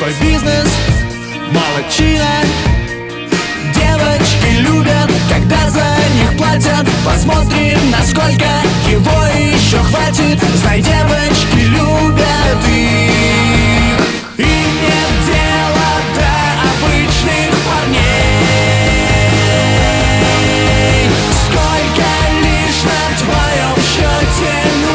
свой бизнес, молодчина. Девочки любят, когда за них платят. Посмотрим, насколько его еще хватит. Знай, девочки любят их. И нет дела до обычных парней. Сколько лишь на твоем счете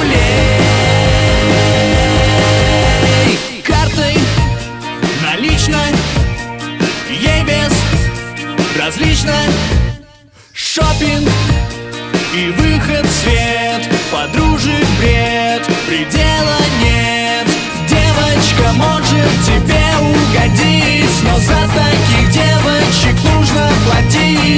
нулей. Картой, наличной, ей без различно. Шопинг и выход в свет, подружек бред, предела нет. Девочка может тебе угодить, но за таких девочек нужно платить.